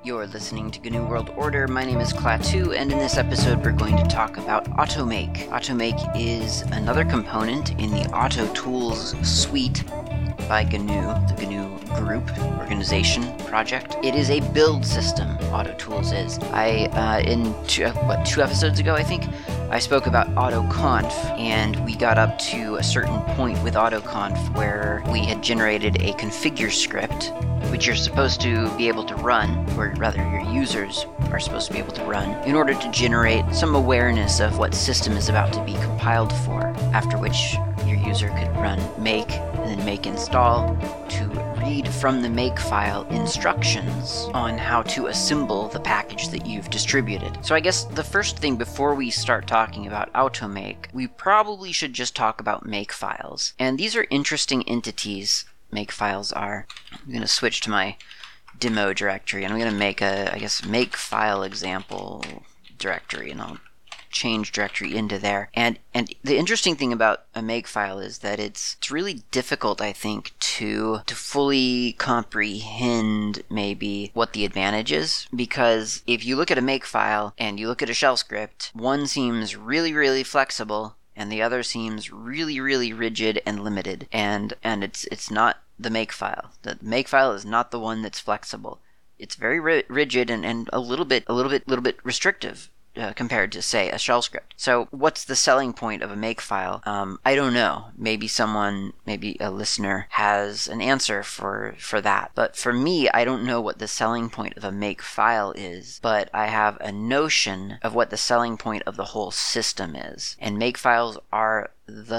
You're listening to GNU World Order. My name is Klaatu, and in this episode we're going to talk about Automake. Automake is another component in the AutoTools suite by GNU, the GNU group, organization, project. It is a build system, AutoTools is. In two episodes ago, I think, I spoke about AutoConf, and we got up to a certain point with AutoConf where we had generated a configure script, which you're supposed to be able to run, or rather your users are supposed to be able to run, in order to generate some awareness of what system is about to be compiled for, after which your user could run make and then make install to read from the make file instructions on how to assemble the package that you've distributed. So I guess the first thing before we start talking about Automake, we probably should just talk about make files. And these are interesting entities. Make files are. I'm going to switch to my demo directory, and I'm going to make make file example directory, and I'll change directory into there. And the interesting thing about a make file is that it's really difficult, I think, to fully comprehend maybe what the advantage is, because if you look at a make file and you look at a shell script, one seems really, really flexible, and the other seems really, really rigid and limited. And it's not the make file. The make file is not the one that's flexible. It's very rigid and a little bit restrictive compared to, say, a shell script. So what's the selling point of a make file? I don't know. Maybe a listener has an answer for that. But for me, I don't know what the selling point of a make file is, but I have a notion of what the selling point of the whole system is. And make files are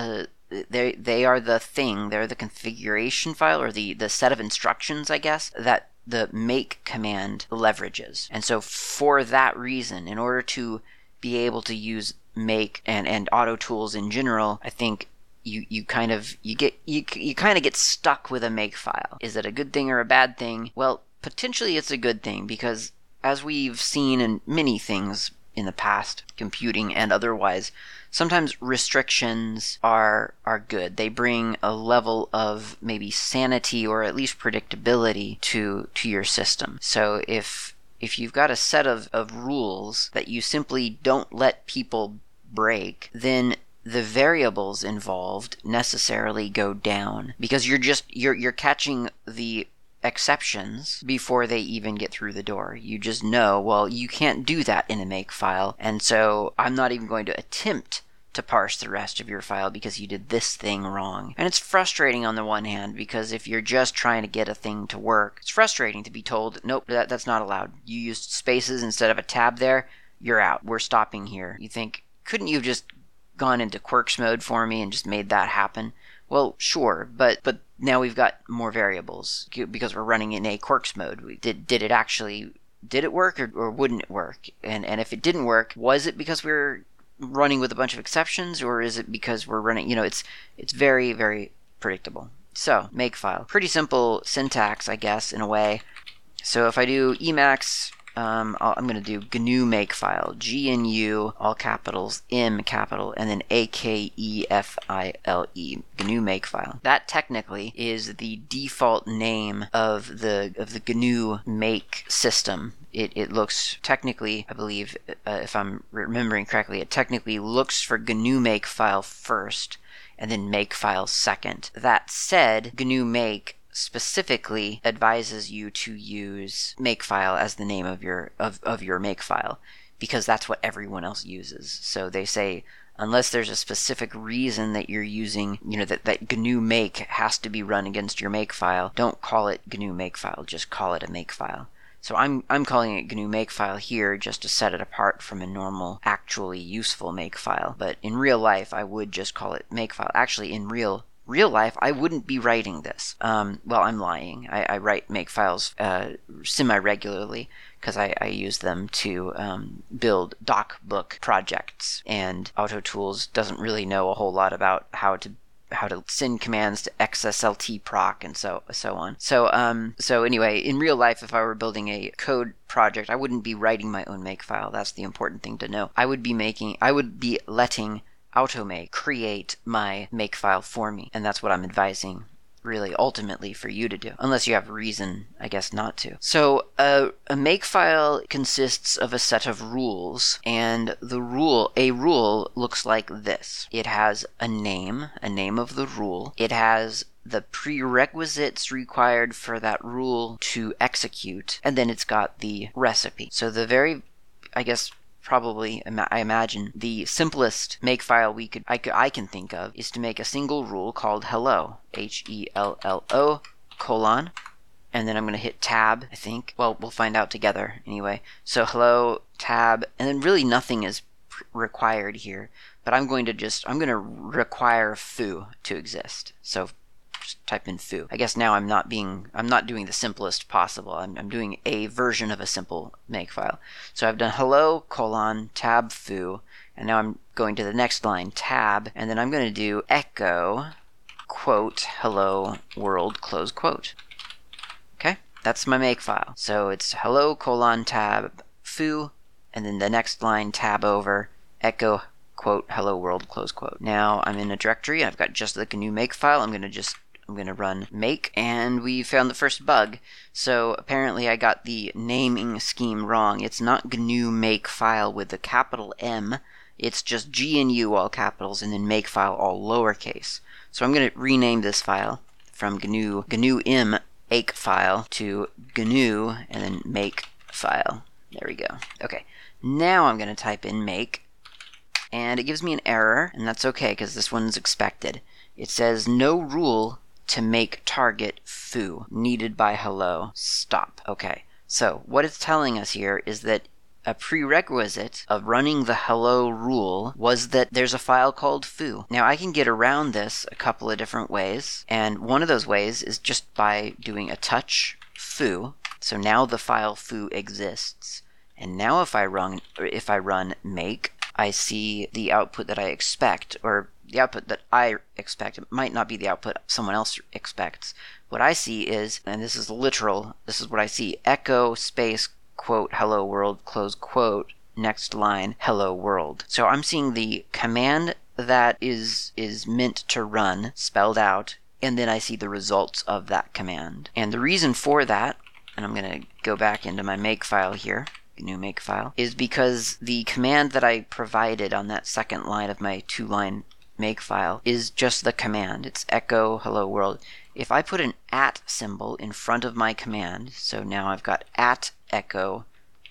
they are the thing, they're the configuration file, or the set of instructions, I guess, that the make command leverages. And so for that reason, in order to be able to use make and AutoTools in general, I think you kind of get stuck with a make file. Is it a good thing or a bad thing? Well, potentially it's a good thing, because as we've seen in many things in the past, computing and otherwise, sometimes restrictions are good. They bring a level of maybe sanity or at least predictability to your system. So if you've got a set of rules that you simply don't let people break, then the variables involved necessarily go down, because you're catching the exceptions before they even get through the door. You just know, well, you can't do that in a make file, and so I'm not even going to attempt to parse the rest of your file because you did this thing wrong. And it's frustrating on the one hand, because if you're just trying to get a thing to work, it's frustrating to be told, nope, that's not allowed. You used spaces instead of a tab there, you're out. We're stopping here. You think, couldn't you have just gone into Quirks mode for me and just made that happen? Well, sure, but now we've got more variables because we're running in a Quirks mode. Did it work or wouldn't it work? And if it didn't work, was it because we were running with a bunch of exceptions, or is it because we're running, it's very, very predictable. So, make file. Pretty simple syntax, I guess, in a way. So if I do Emacs, I'm going to do GNU Makefile, GNU, all capitals, M capital, and then AKEFILE, GNU Makefile. That technically is the default name of the GNU Make system. It looks technically, I believe, if I'm remembering correctly, it technically looks for GNU Makefile first, and then Makefile second. That said, GNU Make specifically advises you to use Makefile as the name of your Makefile, because that's what everyone else uses. So they say, unless there's a specific reason that you're using, that GNU Make has to be run against your Makefile, don't call it GNU Makefile, just call it a Makefile. So I'm calling it GNU Makefile here just to set it apart from a normal, actually useful Makefile. But in real life, I would just call it Makefile. Actually, in real life, I wouldn't be writing this. Well, I'm lying. I write Makefiles semi-regularly, because I use them to build DocBook projects. And AutoTools doesn't really know a whole lot about how to send commands to xsltproc and so on. So anyway, in real life, if I were building a code project, I wouldn't be writing my own Makefile. That's the important thing to know. I would be letting Automake create my Makefile for me, and that's what I'm advising really ultimately for you to do, unless you have a reason, I guess, not to. So a makefile consists of a set of rules, and a rule looks like this. It has a name of the rule. It has the prerequisites required for that rule to execute, and then it's got the recipe. So the very, I guess, probably, I imagine, the simplest makefile I can think of is to make a single rule called hello, HELLO, colon, and then I'm going to hit tab, I think. Well, we'll find out together anyway. So hello, tab, and then really nothing is required here, but I'm going to require foo to exist. So just type in foo. I guess now I'm not doing the simplest possible. I'm doing a version of a simple makefile. So I've done hello, colon, tab, foo, and now I'm going to the next line, tab, and then I'm going to do echo, quote, hello, world, close quote. Okay, that's my makefile. So it's hello, colon, tab, foo, and then the next line, tab over, echo, quote, hello, world, close quote. Now I'm in a directory, I've got just the GNU makefile. I'm going to run make, and we found the first bug. So apparently I got the naming scheme wrong. It's not GNU makefile with the capital M. It's just GNU all capitals and then makefile all lowercase. So I'm going to rename this file from GNU im ake file to GNU and then make file. There we go. Okay. Now I'm going to type in make, and it gives me an error, and that's okay because this one's expected. It says no rule to make target foo needed by hello. Stop. Okay. So what it's telling us here is that a prerequisite of running the hello rule was that there's a file called foo. Now I can get around this a couple of different ways, and one of those ways is just by doing a touch foo. So now the file foo exists. And now if I run make, I see the output that I expect, or the output that I expect. It might not be the output someone else expects. What I see is, and this is literal, this is what I see, echo space quote hello world close quote next line hello world. So I'm seeing the command that is meant to run spelled out, and then I see the results of that command. And the reason for that, and I'm going to go back into my makefile here, GNU makefile, is because the command that I provided on that second line of my 2-line makefile is just the command. It's echo hello world. If I put an @ symbol in front of my command, so now I've got @echo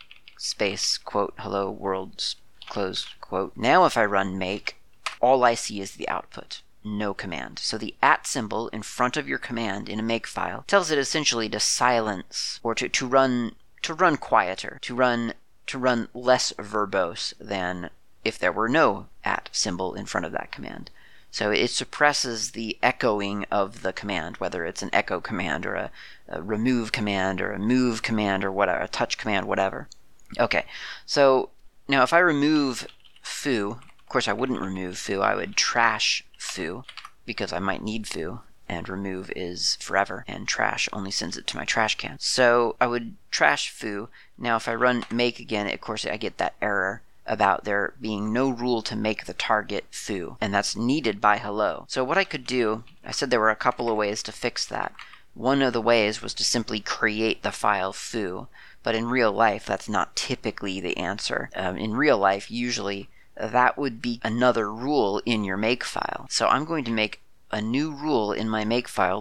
space quote hello world close quote. Now if I run make, all I see is the output, no command. So the @ symbol in front of your command in a makefile tells it essentially to silence, or to run quieter, to run less verbose than if there were no @ symbol in front of that command. So it suppresses the echoing of the command, whether it's an echo command or a remove command or a move command or whatever, a touch command, whatever. Okay, so now if I remove foo, of course I wouldn't remove foo, I would trash foo, because I might need foo, and remove is forever, and trash only sends it to my trash can. So I would trash foo. Now if I run make again, of course I get that error about there being no rule to make the target foo, and that's needed by hello. So what I could do, I said there were a couple of ways to fix that. One of the ways was to simply create the file foo, but in real life that's not typically the answer. In real life, usually that would be another rule in your makefile. So I'm going to make a new rule in my makefile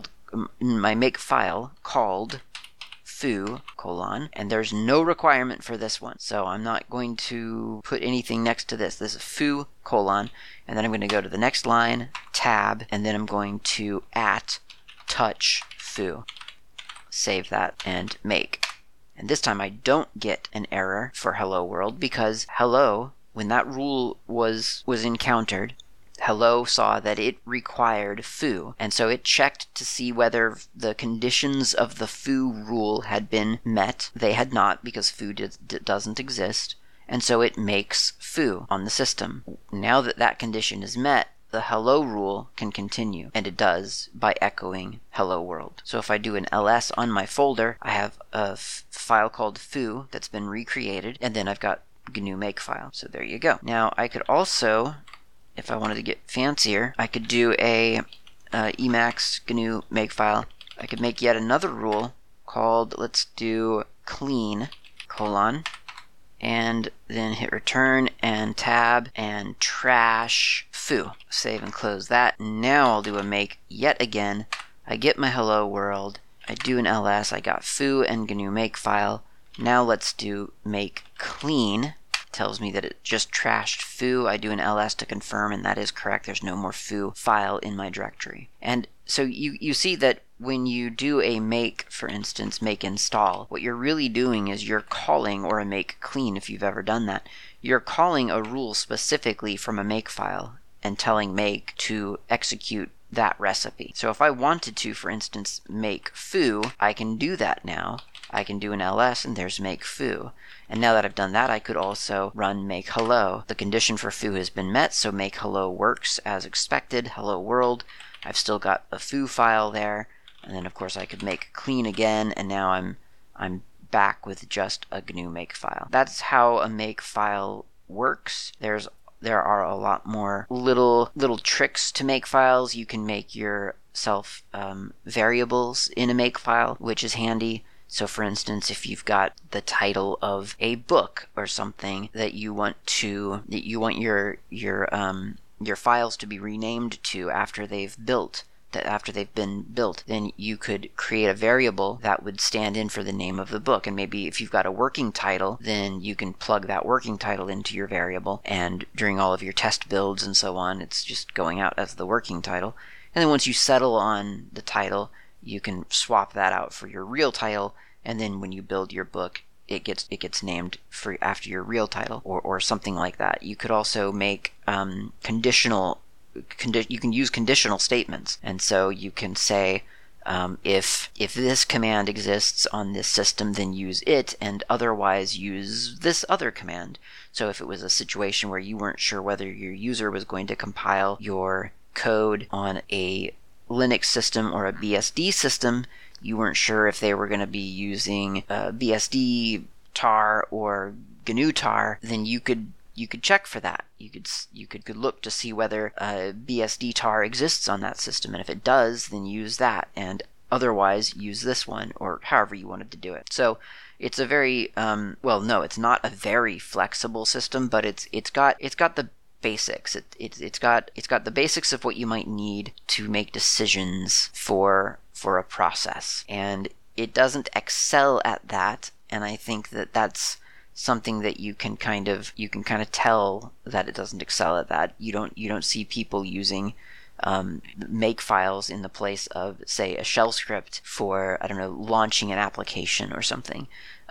called foo, colon, and there's no requirement for this one. So I'm not going to put anything next to this. This is foo, colon, and then I'm going to go to the next line, tab, and then I'm going to touch foo. Save that and make. And this time I don't get an error for hello world, because hello, when that rule was encountered, hello saw that it required foo, and so it checked to see whether the conditions of the foo rule had been met. They had not, because foo doesn't exist, and so it makes foo on the system. Now that that condition is met, the hello rule can continue, and it does by echoing hello world. So if I do an ls on my folder, I have a file called foo that's been recreated, and then I've got GNU makefile. So there you go. Now I could also, if I wanted to get fancier, I could do a Emacs GNU makefile, I could make yet another rule called, let's do clean, colon, and then hit return and tab and trash foo. Save and close that. Now I'll do a make yet again. I get my hello world. I do an ls. I got foo and GNU makefile. Now let's do make clean. Tells me that it just trashed foo. I do an ls to confirm, and that is correct. There's no more foo file in my directory. And so you see that when you do a make, for instance, make install, what you're really doing is you're calling, or a make clean if you've ever done that, you're calling a rule specifically from a make file and telling make to execute that recipe. So if I wanted to, for instance, make foo, I can do that now. I can do an ls and there's make foo. And now that I've done that, I could also run make hello. The condition for foo has been met, so make hello works as expected. Hello world. I've still got a foo file there. And then of course I could make clean again, and now I'm back with just a GNU makefile. That's how a makefile works. There are a lot more little tricks to makefiles. You can make yourself variables in a makefile, which is handy. So for instance, if you've got the title of a book or something that you want your files to be renamed to after they've been built, then you could create a variable that would stand in for the name of the book. And maybe if you've got a working title, then you can plug that working title into your variable, and during all of your test builds and so on, it's just going out as the working title. And then once you settle on the title, you can swap that out for your real title, and then when you build your book, it gets named for after your real title, or something like that. You could also make you can use conditional statements, and so you can say if this command exists on this system, then use it, and otherwise use this other command. So if it was a situation where you weren't sure whether your user was going to compile your code on a Linux system or a BSD system, you weren't sure if they were going to be using BSD tar or GNU tar, then you could check for that. You could look to see whether BSD tar exists on that system, and if it does, then use that, and otherwise use this one, or however you wanted to do it. So it's a very it's not a very flexible system, but it's got the basics. It's got the basics of what you might need to make decisions for a process, and it doesn't excel at that. And I think that that's something that you can kind of tell that it doesn't excel at that. You don't see people using make files in the place of, say, a shell script for, I don't know, launching an application or something,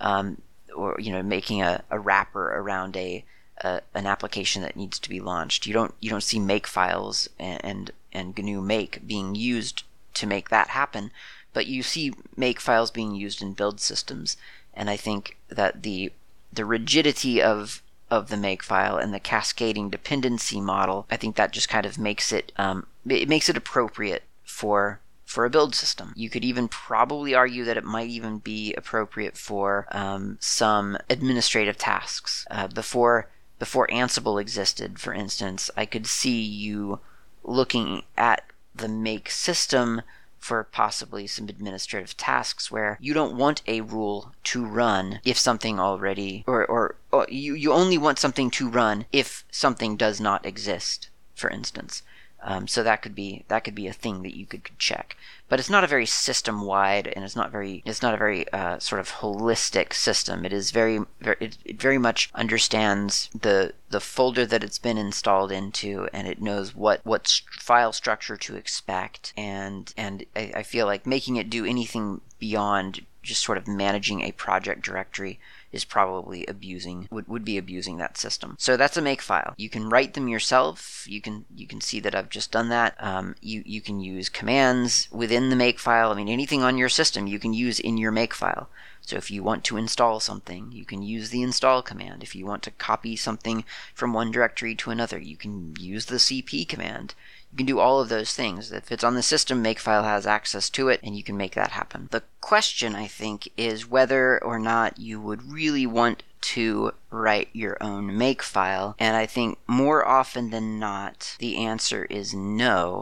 or making a wrapper around an application that needs to be launched. You don't see make files and GNU make being used to make that happen, but you see make files being used in build systems. And I think that the rigidity of the makefile and the cascading dependency model, I think that just kind of makes it appropriate for a build system. You could even probably argue that it might even be appropriate for some administrative tasks. Before Ansible existed, for instance, I could see you looking at the make system for possibly some administrative tasks where you don't want a rule to run if something already, or you only want something to run if something does not exist, for instance. So that could be a thing that you could check. But it's not a very system-wide, and it's not a very sort of holistic system. It is it very much understands the folder that it's been installed into, and it knows what file structure to expect. And I feel like making it do anything beyond just sort of managing a project directory is probably would be abusing that system. So that's a makefile. You can write them yourself. You can see that I've just done that. You can use commands within the makefile. I mean, anything on your system you can use in your makefile. So if you want to install something, you can use the install command. If you want to copy something from one directory to another, you can use the cp command. You can do all of those things. If it's on the system, makefile has access to it, and you can make that happen. The question, I think, is whether or not you would really want to write your own makefile, and I think more often than not, the answer is no,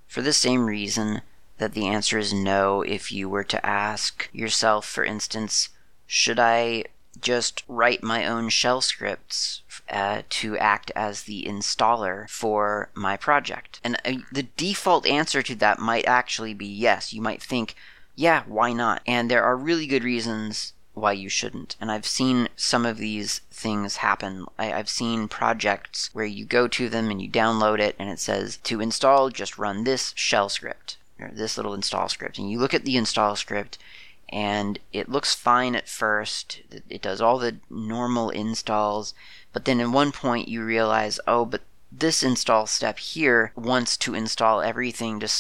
For the same reason that the answer is no if you were to ask yourself, for instance, should I just write my own shell scripts to act as the installer for my project? And the default answer to that might actually be yes. You might think, yeah, why not? And there are really good reasons why you shouldn't. And I've seen some of these things happen. I've seen projects where you go to them and you download it and it says, to install, just run this shell script, or this little install script. And you look at the install script and it looks fine at first. It does all the normal installs. But then at one point you realize, oh, but this install step here wants to install everything to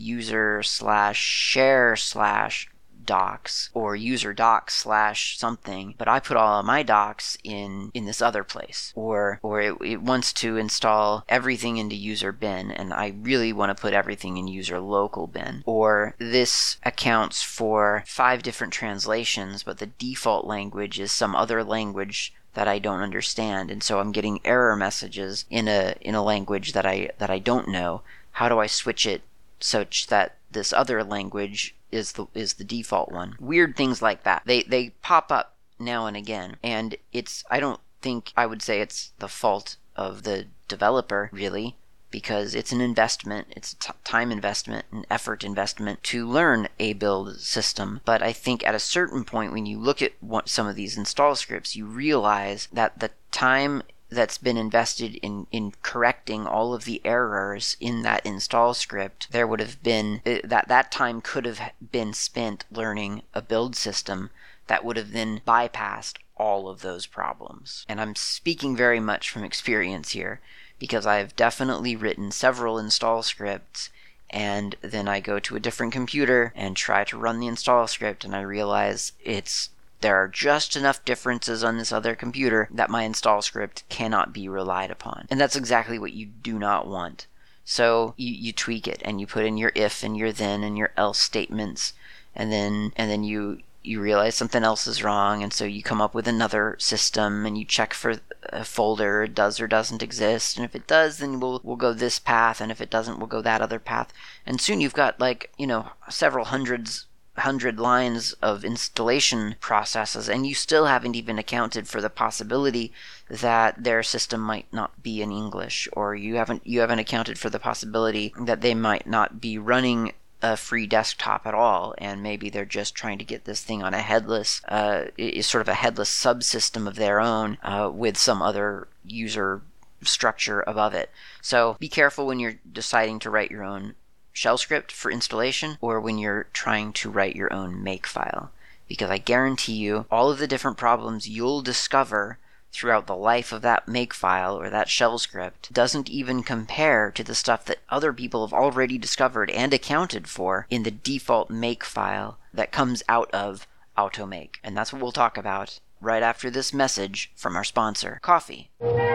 /user/share/docs or user docs / something, but I put all of my docs in this other place, or it wants to install everything into user bin, and I really want to put everything in user local bin, or this accounts for 5 different translations, but the default language is some other language that I don't understand, and so I'm getting error messages in a language that I don't know. How do I switch it such that this other language is the default one? Weird things like that. They pop up now and again, and I don't think I would say it's the fault of the developer, really, because it's an investment, it's a time investment, an effort investment to learn a build system. But I think at a certain point, when you look at some of these install scripts, you realize that the time that's been invested in correcting all of the errors in that install script, there would have been, that time could have been spent learning a build system that would have then bypassed all of those problems. And I'm speaking very much from experience here, because I've definitely written several install scripts, and then I go to a different computer and try to run the install script, and I realize there are just enough differences on this other computer that my install script cannot be relied upon. And that's exactly what you do not want. So you tweak it, and you put in your if and your then and your else statements, and then you realize something else is wrong, and so you come up with another system, and you check for a folder does or doesn't exist, and if it does, then we'll go this path, and if it doesn't, we'll go that other path, and soon you've got several hundred lines of installation processes, and you still haven't even accounted for the possibility that their system might not be in English, or you haven't accounted for the possibility that they might not be running a free desktop at all, and maybe they're just trying to get this thing on a headless, sort of a headless subsystem of their own, with some other user structure above it. So be careful when you're deciding to write your own shell script for installation, or when you're trying to write your own makefile, because I guarantee you all of the different problems you'll discover throughout the life of that makefile or that shell script doesn't even compare to the stuff that other people have already discovered and accounted for in the default makefile that comes out of Automake. And that's what we'll talk about right after this message from our sponsor, Ko-fi.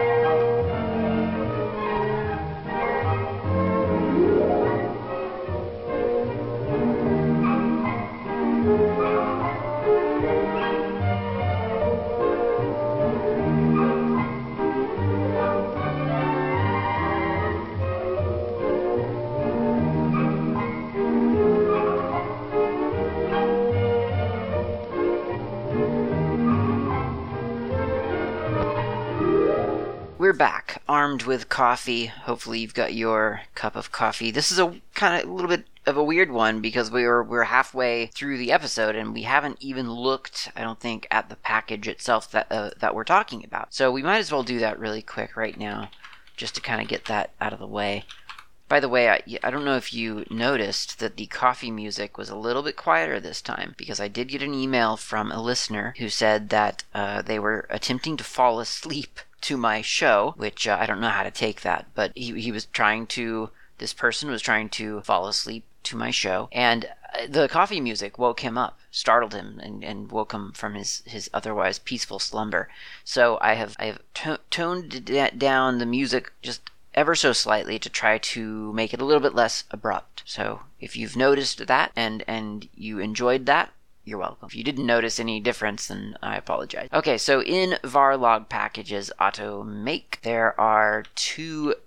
We're back, armed with coffee. Hopefully you've got your cup of coffee. This is a little bit of a weird one, because we're halfway through the episode and we haven't even looked, I don't think, at the package itself that we're talking about. So we might as well do that really quick right now, just to kind of get that out of the way. By the way, I don't know if you noticed that the coffee music was a little bit quieter this time, because I did get an email from a listener who said that they were attempting to fall asleep to my show, which I don't know how to take that, but this person was trying to fall asleep to my show, and the coffee music woke him up, startled him, and woke him from his otherwise peaceful slumber. So I have toned down the music just ever so slightly to try to make it a little bit less abrupt. So if you've noticed that and you enjoyed that, you're welcome. If you didn't notice any difference, then I apologize. Okay, so in varlog packages Automake, there are 2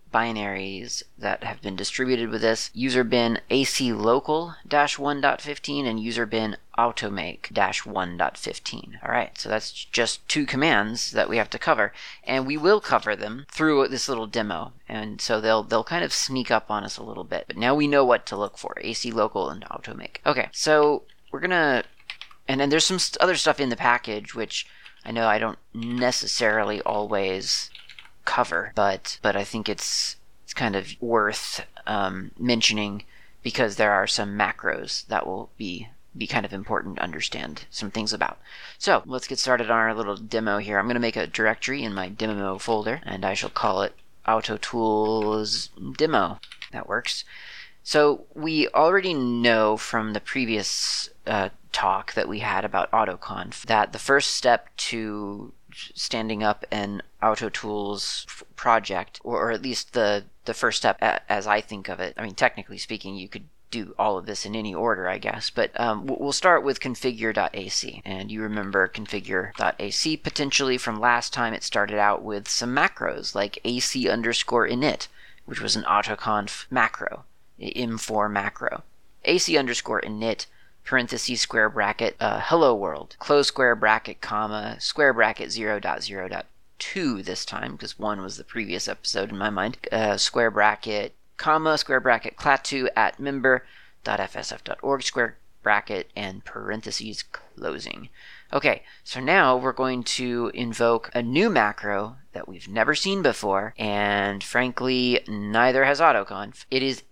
binaries that have been distributed with this: user bin AC local -1.15 and user bin automake -1.15. All right, so that's just 2 commands that we have to cover, and we will cover them through this little demo, and so they'll kind of sneak up on us a little bit. But now we know what to look for: AC local and automake. Okay, so we're gonna, and then there's some other stuff in the package which I know I don't necessarily always cover, but I think it's kind of worth mentioning, because there are some macros that will be kind of important to understand some things about. So let's get started on our little demo here. I'm going to make a directory in my demo folder, and I shall call it AutoTools Demo. That works. So we already know from the previous talk that we had about AutoConf that the first step to standing up an AutoTools project, or at least the first step as I think of it, I mean, technically speaking, you could do all of this in any order, I guess, but we'll start with configure.ac. And you remember configure.ac potentially from last time. It started out with some macros like AC_init, which was an AutoConf macro, im4 macro. AC_init parentheses square bracket hello world, close square bracket, comma, square bracket 0.0.2 this time, because 1 was the previous episode in my mind, square bracket, comma, square bracket, clat2 at member.fsf.org, square bracket, and parentheses closing. Okay, so now we're going to invoke a new macro that we've never seen before, and frankly, neither has AutoConf. It is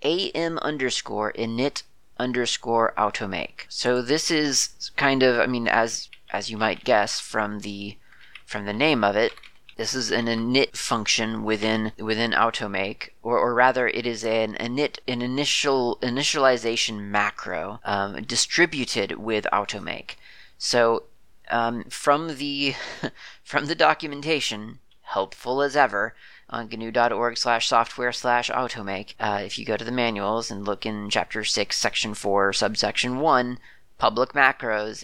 am_init_automake. So this is kind of, I mean, as you might guess from the name of it, this is an init function within automake, or rather, it is an initialization macro distributed with automake. So from the documentation, helpful as ever, on gnu.org/software/automake, if you go to the manuals and look in chapter 6, section 4, subsection 1, public macros,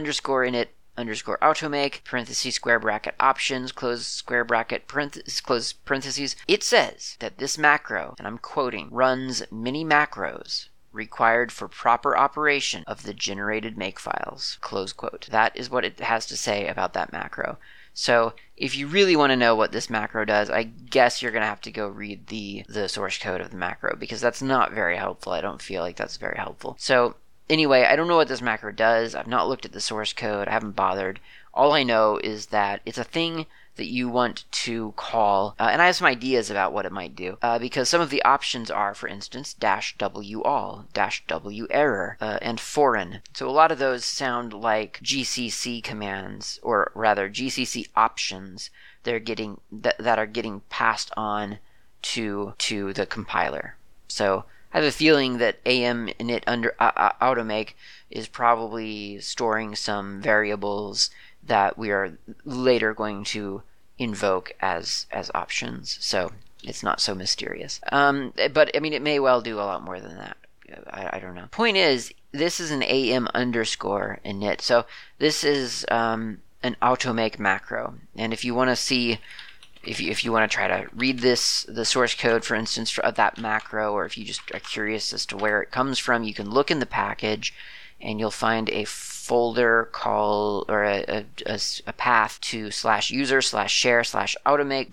am_init_automake, parentheses, square bracket, options, close square bracket, close parentheses, it says that this macro, and I'm quoting, runs many macros required for proper operation of the generated makefiles, close quote. That is what it has to say about that macro. So if you really want to know what this macro does, I guess you're going to have to go read the source code of the macro, because that's not very helpful. I don't feel like that's very helpful. So anyway, I don't know what this macro does. I've not looked at the source code. I haven't bothered. All I know is that it's a thing that you want to call, and I have some ideas about what it might do, because some of the options are, for instance, -wall, -werror, and foreign. So a lot of those sound like GCC commands, or rather GCC options that are getting passed on to the compiler. So I have a feeling that am_init_automake is probably storing some variables that we are later going to invoke as options. So it's not so mysterious. But I mean, it may well do a lot more than that. I don't know. Point is, this is an am_init. So this is an automake macro. And if you want to see, if you want to try to read the source code, for instance, of that macro, or if you just are curious as to where it comes from, you can look in the package, and you'll find a folder called, or a path to /user/share/automake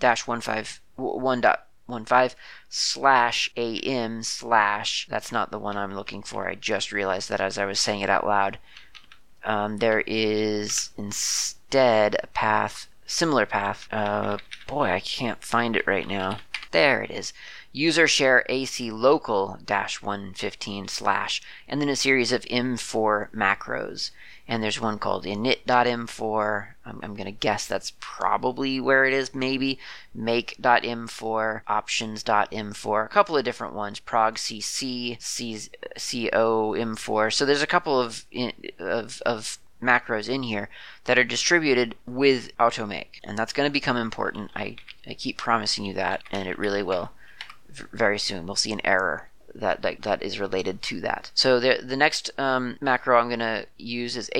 -1.15/am/ that's not the one I'm looking for. I just realized that as I was saying it out loud. There is instead a path, similar path. Boy, I can't find it right now. There it is. User share AC local -115/, and then a series of m4 macros. And there's one called init.m4. I'm going to guess that's probably where it is, maybe. Make.m4, options.m4, a couple of different ones. progcc, com4. So there's a couple of macros in here that are distributed with automake, and that's going to become important. I keep promising you that, and it really will. Very soon we'll see an error that is related to that. So the next macro I'm going to use is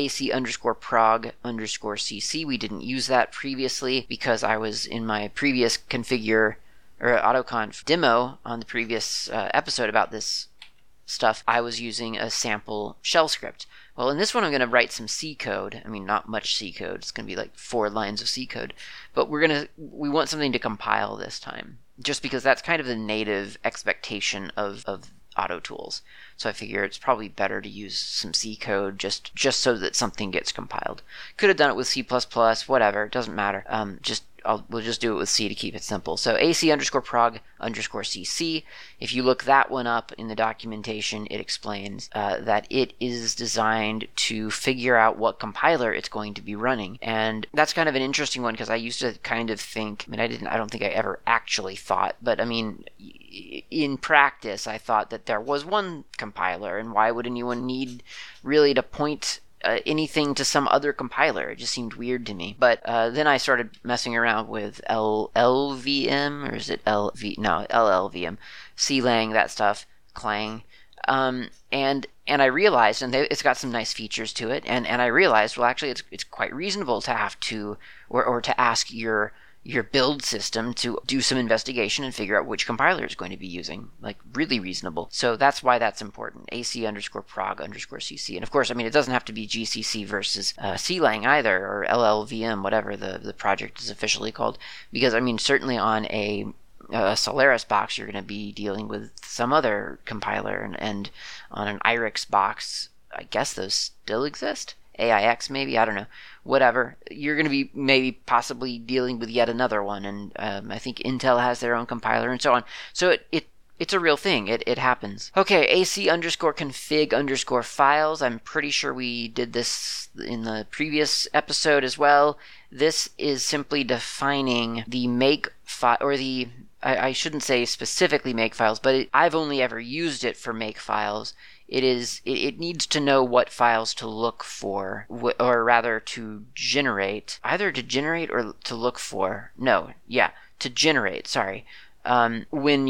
AC_prog_cc. We didn't use that previously because I was in my previous configure or AutoConf demo on the previous episode about this stuff, I was using a sample shell script. Well, in this one, I'm going to write some C code. I mean, not much C code. It's going to be like 4 lines of C code. But we want something to compile this time, just because that's kind of the native expectation of Auto tools. So I figure it's probably better to use some C code just so that something gets compiled. Could have done it with C++, whatever. It doesn't matter. We'll just do it with C to keep it simple. So AC_prog_cc. If you look that one up in the documentation, it explains that it is designed to figure out what compiler it's going to be running. And that's kind of an interesting one, because I used to kind of think, I don't think I ever actually thought, but I mean, in practice, I thought that there was one compiler, and why would anyone need really to point anything to some other compiler? It just seemed weird to me. But then I started messing around with LLVM, or is it LLVM, CLang, that stuff, Clang, and I realized, and it's got some nice features to it, and I realized, well, actually, it's quite reasonable to have to, or to ask your build system to do some investigation and figure out which compiler it's going to be using. Like, really reasonable. So that's why that's important. AC_prog_cc. And of course, I mean, it doesn't have to be GCC versus CLang either, or LLVM, whatever the project is officially called. Because, I mean, certainly on a Solaris box, you're going to be dealing with some other compiler. And on an IRIX box, I guess those still exist? AIX maybe, I don't know, whatever, you're going to be maybe possibly dealing with yet another one, and I think Intel has their own compiler and so on. So it's a real thing. It happens. Okay, AC_config_files. I'm pretty sure we did this in the previous episode as well. This is simply defining the make file, or I shouldn't say specifically make files, but I've only ever used it for make files. It needs to know what files to look for, or rather to generate, either to generate or to look for. No, yeah, to generate. Sorry, when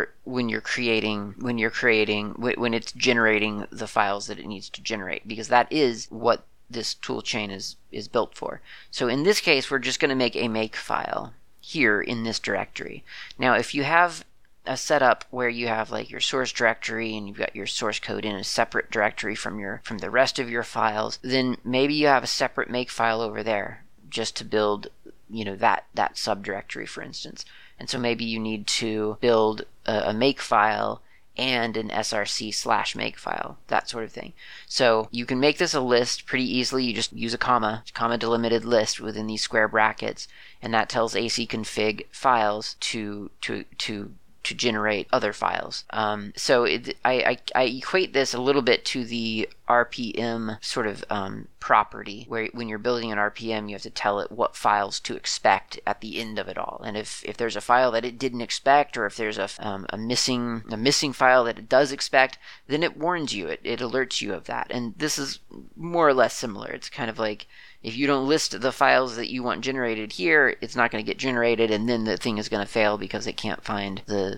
it's generating the files that it needs to generate, because that is what this tool chain is built for. So in this case, we're just going to make a make file here in this directory. Now, if you have a setup where you have like your source directory and you've got your source code in a separate directory from the rest of your files, then maybe you have a separate make file over there just to build, that subdirectory, for instance. And so maybe you need to build a make file and an src/make file, that sort of thing. So you can make this a list pretty easily. You just use a comma delimited list within these square brackets, and that tells AC_config files to generate other files. So I equate this a little bit to the RPM sort of property, where when you're building an RPM, you have to tell it what files to expect at the end of it all. And if there's a file that it didn't expect, or if there's a missing file that it does expect, then it warns you. It alerts you of that. And this is more or less similar. It's kind of like, if you don't list the files that you want generated here, it's not going to get generated, and then the thing is going to fail because it can't find the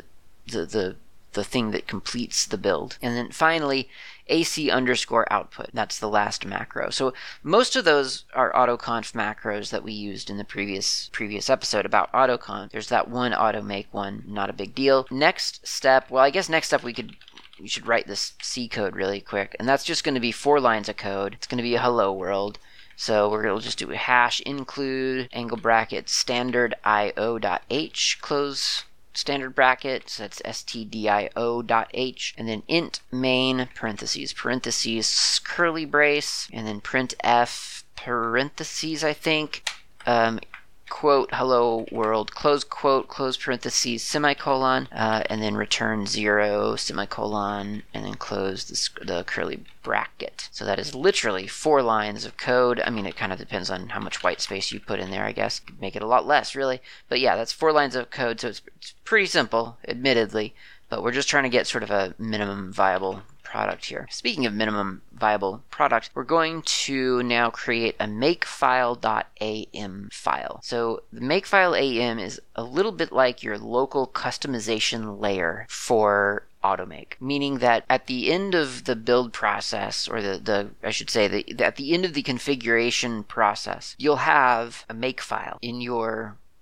thing that completes the build. And then finally, AC_output. That's the last macro. So most of those are AutoConf macros that we used in the previous episode about AutoConf. There's that one automake one, not a big deal. Next step, we should write this C code really quick, and that's just going to be 4 lines of code. It's going to be a hello world. So we're going to just do a hash include angle bracket standard io.h close standard bracket, so that's stdio.h, and then int main parentheses curly brace, and then printf parentheses, I think, quote hello world, close quote, close parentheses, semicolon, and then return 0, semicolon, and then close the curly bracket. So that is literally 4 lines of code. I mean, it kind of depends on how much white space you put in there, I guess. Make it a lot less, really. But yeah, that's 4 lines of code, so it's pretty simple, admittedly, but we're just trying to get sort of a minimum viable product here. Speaking of minimum viable product, we're going to now create a makefile.am file. So the makefile.am is a little bit like your local customization layer for Automake, meaning that at the end of the build process, or at the end of the configuration process, you'll have a makefile in your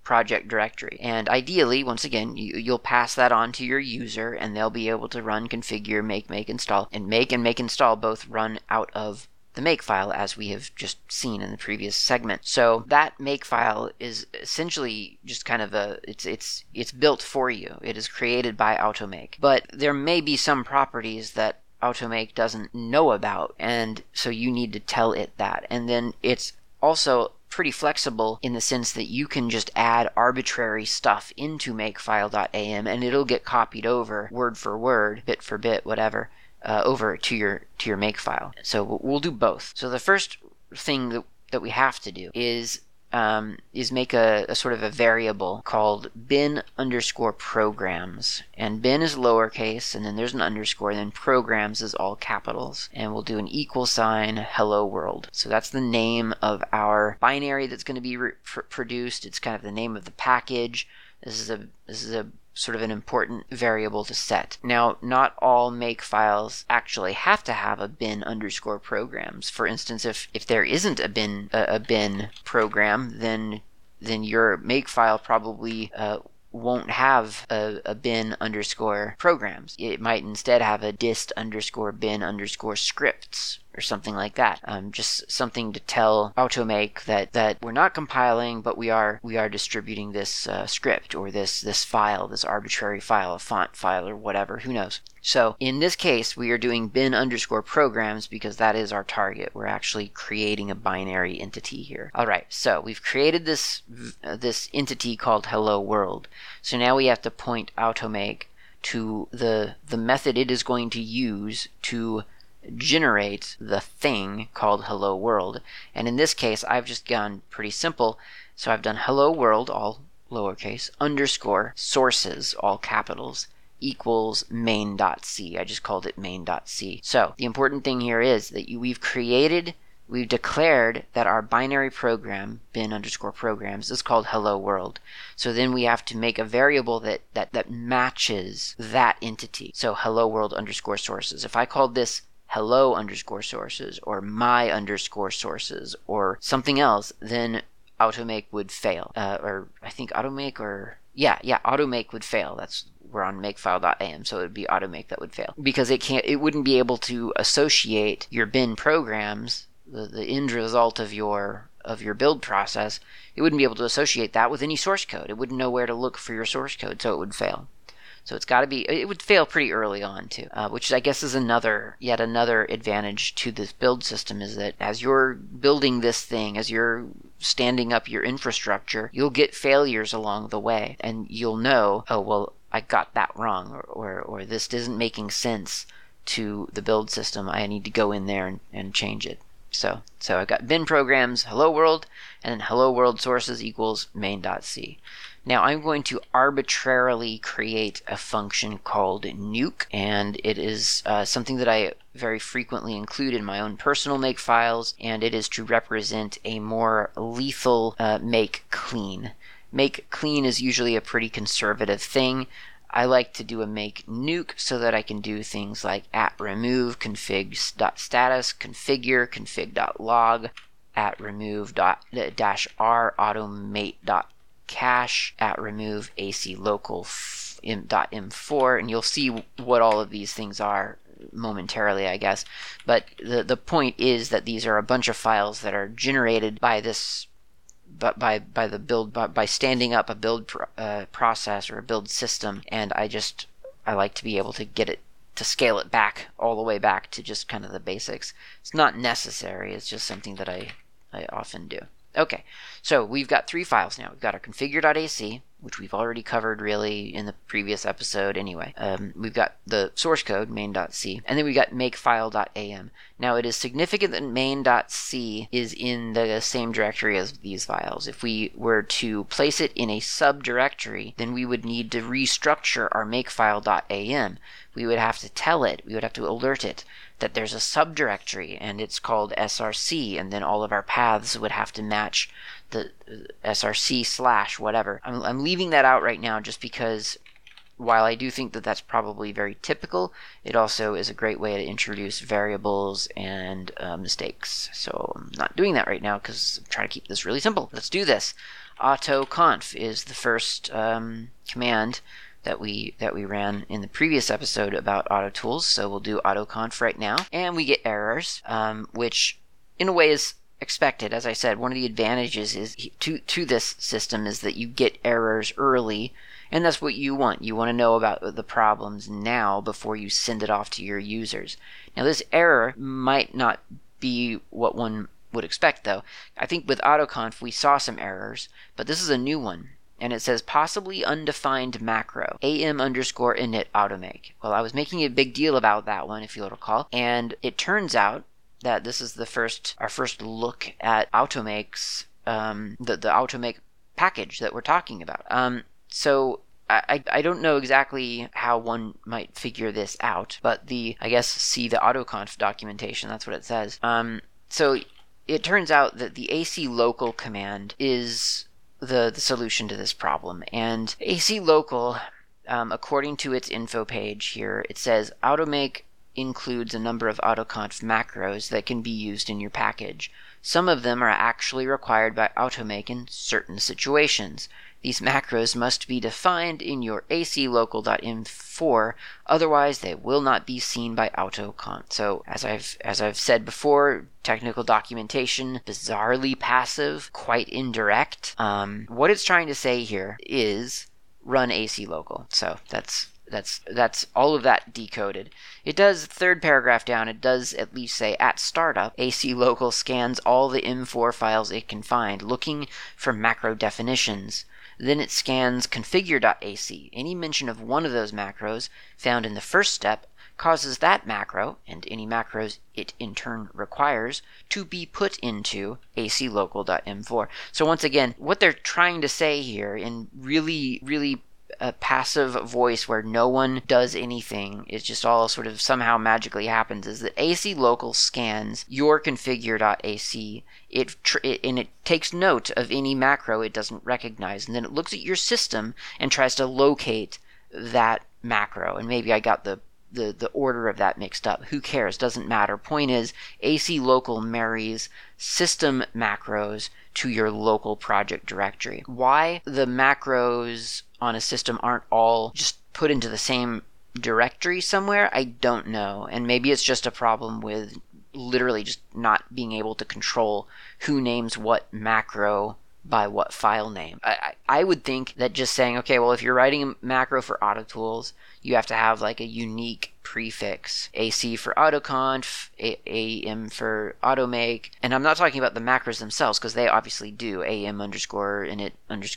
project directory. And ideally, once again, you'll pass that on to your user, and they'll be able to run, configure, make install, and make install both run out of the makefile, as we have just seen in the previous segment. So that makefile is essentially just kind of it's built for you. It is created by Automake. But there may be some properties that Automake doesn't know about, and so you need to tell it that. And then it's also pretty flexible in the sense that you can just add arbitrary stuff into makefile.am, and it'll get copied over word for word, bit for bit, whatever, over to your makefile. So we'll do both. So the first thing that we have to do is make a sort of a variable called bin_programs. And bin is lowercase, and then there's an underscore, and then programs is all capitals. And we'll do an equal sign hello world. So that's the name of our binary that's going to be produced. It's kind of the name of the package. This is a sort of an important variable to set. Now, not all makefiles actually have to have a bin_programs. For instance, if there isn't a bin program, then your makefile probably won't have a bin_programs. It might instead have a dist_bin_scripts or something like that. Just something to tell Automake that we're not compiling, but we are distributing this script or this file, this arbitrary file, a font file or whatever, who knows. So in this case, we are doing bin_programs because that is our target. We're actually creating a binary entity here. All right, so we've created this entity called hello world. So now we have to point Automake to the method it is going to use to generate the thing called hello world. And in this case, I've just gone pretty simple. So I've done hello world, all lowercase, underscore sources, all capitals, equals main.c. I just called it main.c. So the important thing here is that we've declared that our binary program, bin_programs, is called hello world. So then we have to make a variable that matches that entity. So hello world underscore sources. If I called this hello_sources or my_sources or something else, then Automake would fail. Or I think Automake would fail. We're on makefile.am, so it would be Automake that would fail. Because it wouldn't be able to associate your bin programs, the end result of your build process, it wouldn't be able to associate that with any source code. It wouldn't know where to look for your source code, so it would fail. So it would fail pretty early on too, which I guess is yet another advantage to this build system, is that as you're building this thing, as you're standing up your infrastructure, you'll get failures along the way, and you'll know, oh, well, I got that wrong, or this isn't making sense to the build system. I need to go in there and change it. So I've got bin programs, hello world, and then hello world sources equals main.c. Now I'm going to arbitrarily create a function called nuke, and it is something that I very frequently include in my own personal make files, and it is to represent a more lethal make clean. Make clean is usually a pretty conservative thing. I like to do a make nuke so that I can do things like @remove config.status, configure, config.log, @remove-r automate.cache, @remove ac local .m4, and you'll see what all of these things are momentarily, I guess. But the point is that these are a bunch of files that are generated by this by standing up a build process or a build system, and I like to be able to get it to scale it back all the way back to just kind of the basics. It's not necessary, it's just something that I often do. Okay, so we've got three files now. We've got our configure.ac, which we've already covered really in the previous episode anyway. We've got the source code, main.c, and then we've got makefile.am. Now it is significant that main.c is in the same directory as these files. If we were to place it in a subdirectory, then we would need to restructure our makefile.am. We would have to tell it, we would have to alert it that there's a subdirectory and it's called src, and then all of our paths would have to match the src / whatever. I'm leaving that out right now just because while I do think that that's probably very typical, it also is a great way to introduce variables and mistakes. So I'm not doing that right now because I'm trying to keep this really simple. Let's do this. Autoconf is the first command that we ran in the previous episode about AutoTools. So we'll do autoconf right now, and we get errors, which in a way is expected. As I said, one of the advantages is to this system is that you get errors early, and that's what you want. You want to know about the problems now before you send it off to your users. Now, this error might not be what one would expect, though. I think with autoconf we saw some errors, but this is a new one. And it says possibly undefined macro, am_init automake. Well, I was making a big deal about that one, if you'll recall, and it turns out that this is our first look at Automake's, the Automake package that we're talking about. So I don't know exactly how one might figure this out, but I guess see the autoconf documentation, that's what it says. So it turns out that the AC local command is the solution to this problem. And AC local, according to its info page here, it says Automake includes a number of autoconf macros that can be used in your package. Some of them are actually required by Automake in certain situations. These macros must be defined in your aclocal.im4, otherwise they will not be seen by Autoconf. So, as I've said before, technical documentation, bizarrely passive, quite indirect. What it's trying to say here is run aclocal. So that's all of that decoded. It does, third paragraph down, it does at least say, at startup, aclocal scans all the im4 files it can find, looking for macro definitions. Then it scans configure.ac. Any mention of one of those macros found in the first step causes that macro, and any macros it in turn requires, to be put into aclocal.im4. So once again, what they're trying to say here in really, really a passive voice where no one does anything, it just all sort of somehow magically happens, is that aclocal scans your configure.ac, and it takes note of any macro it doesn't recognize, and then it looks at your system and tries to locate that macro. And maybe I got the order of that mixed up. Who cares? Doesn't matter. Point is, aclocal marries system macros to your local project directory. Why the macros on a system aren't all just put into the same directory somewhere, I don't know. And maybe it's just a problem with literally just not being able to control who names what macro by what file name. I would think that just saying, okay, well, if you're writing a macro for AutoTools, you have to have like a unique prefix. AC for autoconf, AM for automake. And I'm not talking about the macros themselves, because they obviously do. AM_init_automake,